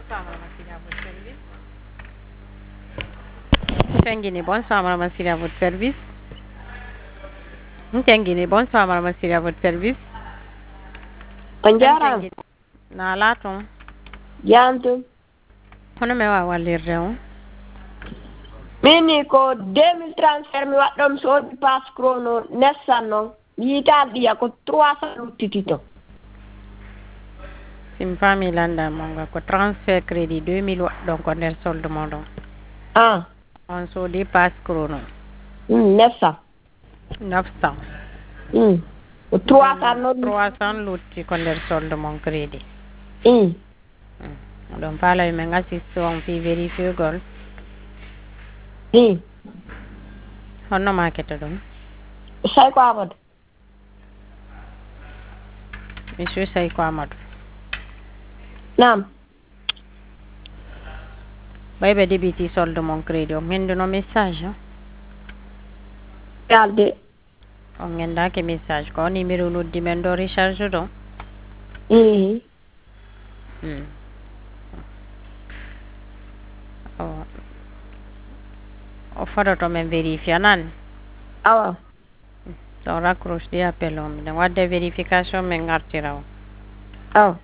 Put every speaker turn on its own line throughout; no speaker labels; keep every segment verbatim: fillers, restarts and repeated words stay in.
bonsoir Madame Sidi à votre service. Tenguini, bonsoir Madame Sidi à votre service. Tenguini, bonsoir Madame Sidi à votre service.
On jarama.
Na laton.
Jamtum.
Hono me wa wallirde on.
Mini ko deux mille transfert mi waɗɗon soodi passe chrono nessan noon yiitaal ɗiya ko trois cent luttiti to.
Sim fami landa monga ko transfert crédit deux mille waɗɗon ko nder solde moɗon.
Ah.
On soodi passe chrono.
Mm, neuf cent.
neuf cent.
Mm. Ko trois cent noon.
trois cent lutti ko nder solde mon crédit.
Mm.
Ɗum faalawi min assiste on fi vérifiugol.
Mm.
Honno makete ɗum?
Sayko Amadou.
Monsieur Sayko Amadou.
Naam.
Ɓay ɓe débiti solde mon crédit on henduno message o?
Yalde.
On gendaki message ko numéro noddi men ɗo recharge ɗo?
Mm.
Mm. o o fadoto men vérifier nani?
Awa.
On raccroche ɗi appel on miɗen wadde vérification min gartira o.
Awa.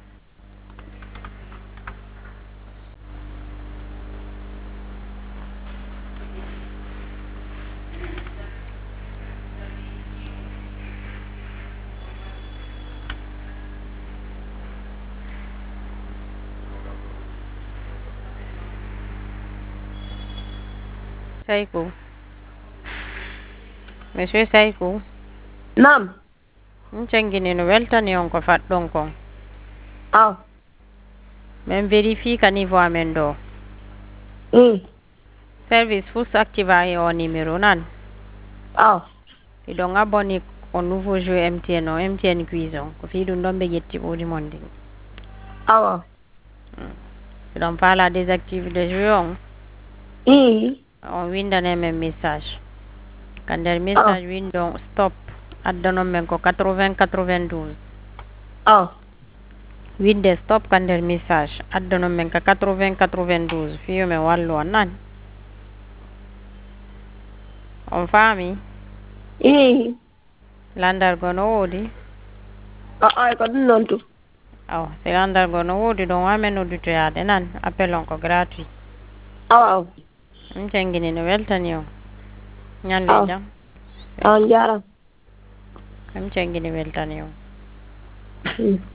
Saykou. Monsieur Saykou.
Naam.
Min cangini no weltani on ko faɗɗon kon.
Awa.
Min vérifie ka niveau amen ɗo.
Mm.
Service fus activa e o numéro nan.
Awa.
Iɗon aboni o nouveau jeu M T N o M T N cuison ko fi ɗum ɗon ɓe ƴetti ɓoodi mon ndin.
Awa.
Iɗon faala désactive de jeu on.
Mm.
On windane men message. Ka nder message windon stop addanon men ko quatre-vingts quatre-vingt-douze.
Awa.
Winde stop ka nder message addanon men ka quatre-vingts quatre-vingt-douze fiyo men wallu on nani. On faami?
Mm.
Landargo no woodi?
Aa ko ɗum noon tu.
Aw si landargo no woodi ɗon wamen nodditoyade nan appel on ko gratuit.
Awa awa.
Min cangini no weltani on. Ñande
Awa.
jam.
On jarama.
Min cangini weltani on.
Mm.